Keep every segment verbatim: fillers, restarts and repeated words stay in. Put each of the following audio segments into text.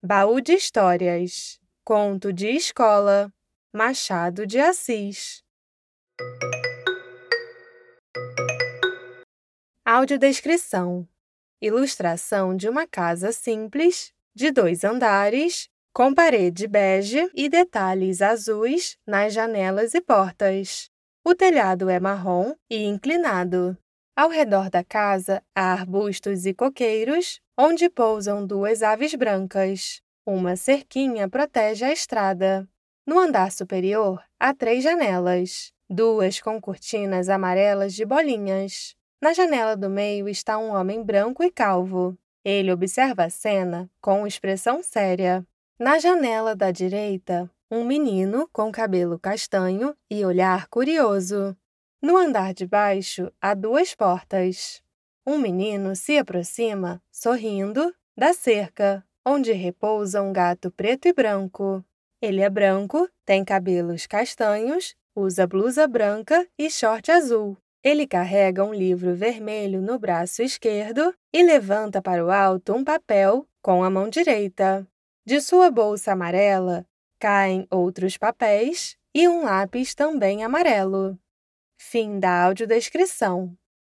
Baú de Histórias, Conto de Escola, Machado de Assis. Audiodescrição: ilustração de uma casa simples, de dois andares, com parede bege e detalhes azuis nas janelas e portas. O telhado é marrom e inclinado. Ao redor da casa há arbustos e coqueiros, onde pousam duas aves brancas. Uma cerquinha protege a estrada. No andar superior há três janelas, duas com cortinas amarelas de bolinhas. Na janela do meio está um homem branco e calvo. Ele observa a cena com expressão séria. Na janela da direita, um menino com cabelo castanho e olhar curioso. No andar de baixo, há duas portas. Um menino se aproxima, sorrindo, da cerca, onde repousa um gato preto e branco. Ele é branco, tem cabelos castanhos, usa blusa branca e short azul. Ele carrega um livro vermelho no braço esquerdo e levanta para o alto um papel com a mão direita. De sua bolsa amarela, caem outros papéis e um lápis também amarelo. Fim da audiodescrição.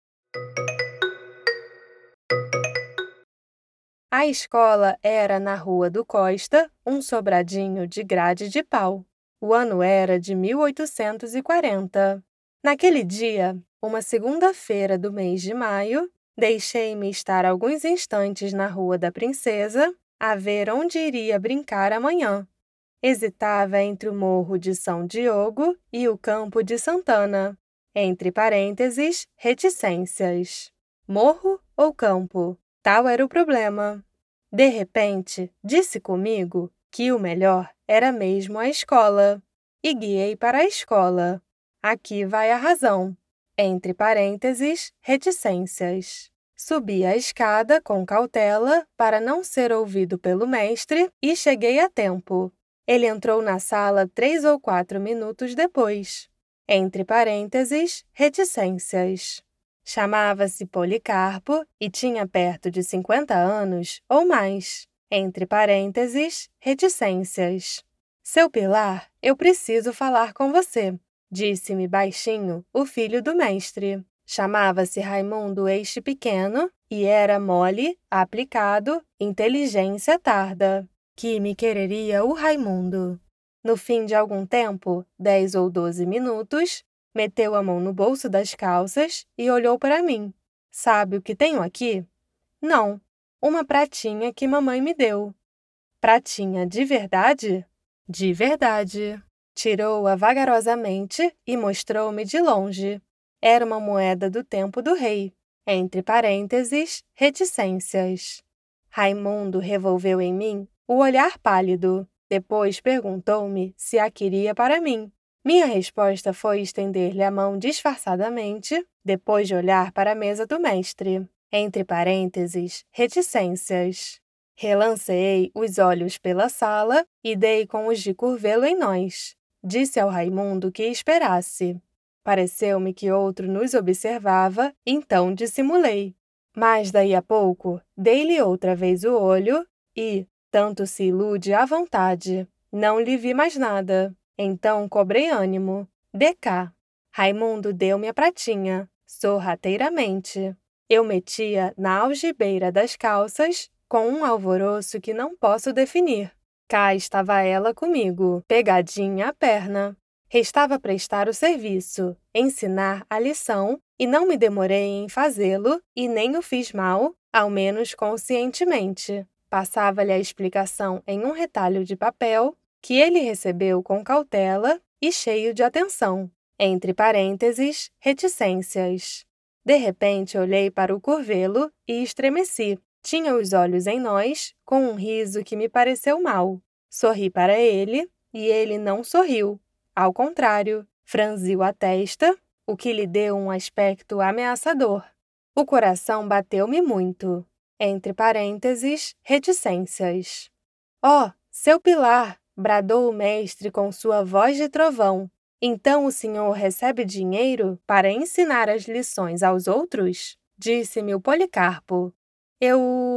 A escola era na Rua do Costa, um sobradinho de grade de pau. O ano era de mil oitocentos e quarenta. Naquele dia, uma segunda-feira do mês de maio, deixei-me estar alguns instantes na Rua da Princesa, a ver onde iria brincar amanhã. Hesitava entre o Morro de São Diogo e o Campo de Santana. Entre parênteses, reticências. Morro ou campo? Tal era o problema. De repente, disse comigo que o melhor era mesmo a escola. E guiei para a escola. Aqui vai a razão. Entre parênteses, reticências. Subi a escada com cautela para não ser ouvido pelo mestre e cheguei a tempo. Ele entrou na sala três ou quatro minutos depois. Entre parênteses, reticências. Chamava-se Policarpo e tinha perto de cinquenta anos ou mais. Entre parênteses, reticências. Seu Pilar, eu preciso falar com você, disse-me baixinho o filho do mestre. Chamava-se Raimundo Eixe Pequeno e era mole, aplicado, inteligência tarda. Que me quereria o Raimundo. No fim de algum tempo, dez ou doze minutos, meteu a mão no bolso das calças e olhou para mim. Sabe o que tenho aqui? Não, uma pratinha que mamãe me deu. Pratinha de verdade? De verdade. Tirou-a vagarosamente e mostrou-me de longe. Era uma moeda do tempo do rei. Entre parênteses, reticências. Raimundo revolveu em mim o olhar pálido. Depois perguntou-me se a queria para mim. Minha resposta foi estender-lhe a mão disfarçadamente, depois de olhar para a mesa do mestre. Entre parênteses, reticências. Relanceei os olhos pela sala e dei com os de curvelo em nós. Disse ao Raimundo que esperasse. Pareceu-me que outro nos observava, então dissimulei. Mas daí a pouco, dei-lhe outra vez o olho e, tanto se ilude à vontade, não lhe vi mais nada. Então cobrei ânimo. De cá. Raimundo deu-me a pratinha, sorrateiramente. Eu metia na algibeira das calças, com um alvoroço que não posso definir. Cá estava ela comigo, pegadinha à perna. Restava prestar o serviço, ensinar a lição, e não me demorei em fazê-lo, e nem o fiz mal, ao menos conscientemente. Passava-lhe a explicação em um retalho de papel, que ele recebeu com cautela e cheio de atenção. Entre parênteses, reticências. De repente olhei para o curvelo e estremeci. Tinha os olhos em nós, com um riso que me pareceu mal. Sorri para ele, e ele não sorriu. Ao contrário, franziu a testa, o que lhe deu um aspecto ameaçador. O coração bateu-me muito. Entre parênteses, reticências. Oh, seu Pilar! Bradou o mestre com sua voz de trovão. Então o senhor recebe dinheiro para ensinar as lições aos outros? Disse-me o Policarpo. Eu...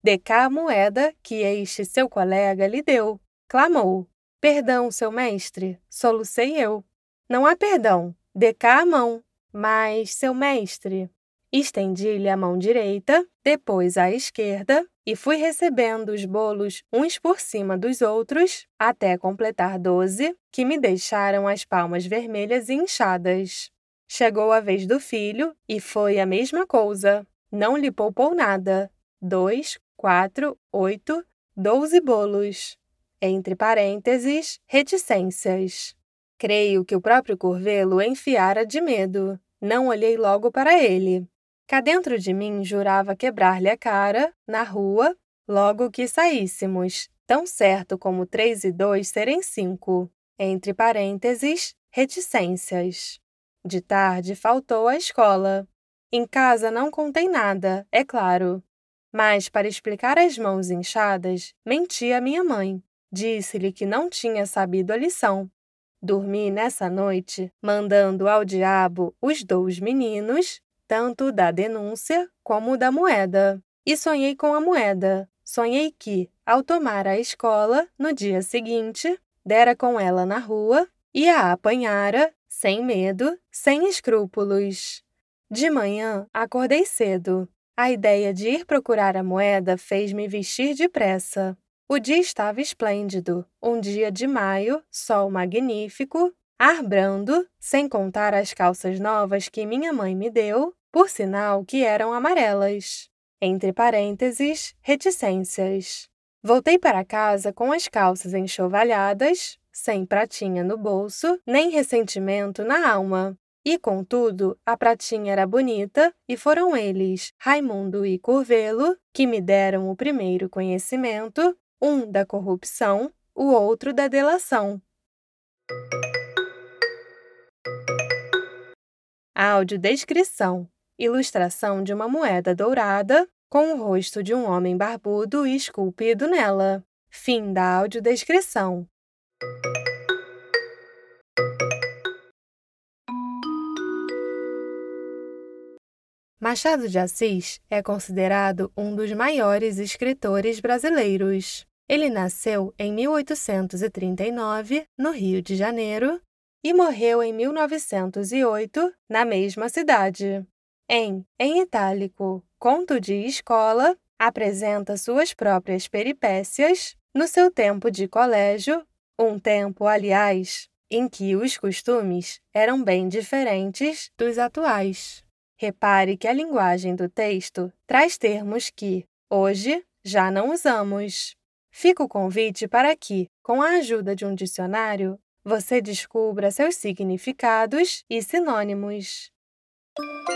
Dê cá a moeda que este seu colega lhe deu. Clamou. Perdão, seu mestre, solucei eu. Não há perdão, dê cá a mão. Mas, seu mestre, estendi-lhe a mão direita, depois a esquerda, e fui recebendo os bolos uns por cima dos outros, até completar doze, que me deixaram as palmas vermelhas e inchadas. Chegou a vez do filho, e foi a mesma coisa. Não lhe poupou nada. Dois, quatro, oito, doze bolos. Entre parênteses, reticências. Creio que o próprio Curvelo enfiara de medo. Não olhei logo para ele. Cá dentro de mim jurava quebrar-lhe a cara, na rua, logo que saíssemos, tão certo como três e dois serem cinco. Entre parênteses, reticências. De tarde faltou à escola. Em casa não contei nada, é claro. Mas, para explicar as mãos inchadas, menti à minha mãe. Disse-lhe que não tinha sabido a lição. Dormi nessa noite, mandando ao diabo os dois meninos, tanto da denúncia como da moeda. E sonhei com a moeda. Sonhei que, ao tomar a escola, no dia seguinte, dera com ela na rua e a apanhara, sem medo, sem escrúpulos. De manhã, acordei cedo. A ideia de ir procurar a moeda fez-me vestir depressa. O dia estava esplêndido, um dia de maio, sol magnífico, ar brando, sem contar as calças novas que minha mãe me deu, por sinal que eram amarelas. Entre parênteses, reticências. Voltei para casa com as calças enxovalhadas, sem pratinha no bolso, nem ressentimento na alma. E, contudo, a pratinha era bonita e foram eles, Raimundo e Curvelo, que me deram o primeiro conhecimento, um da corrupção, o outro da delação. Audiodescrição. Ilustração de uma moeda dourada com o rosto de um homem barbudo esculpido nela. Fim da audiodescrição. Machado de Assis é considerado um dos maiores escritores brasileiros. Ele nasceu em mil oitocentos e trinta e nove, no Rio de Janeiro, e morreu em mil novecentos e oito, na mesma cidade. Em Em Itálico, Conto de Escola, apresenta suas próprias peripécias no seu tempo de colégio, um tempo, aliás, em que os costumes eram bem diferentes dos atuais. Repare que a linguagem do texto traz termos que, hoje, já não usamos. Fica o convite para que, com a ajuda de um dicionário, você descubra seus significados e sinônimos.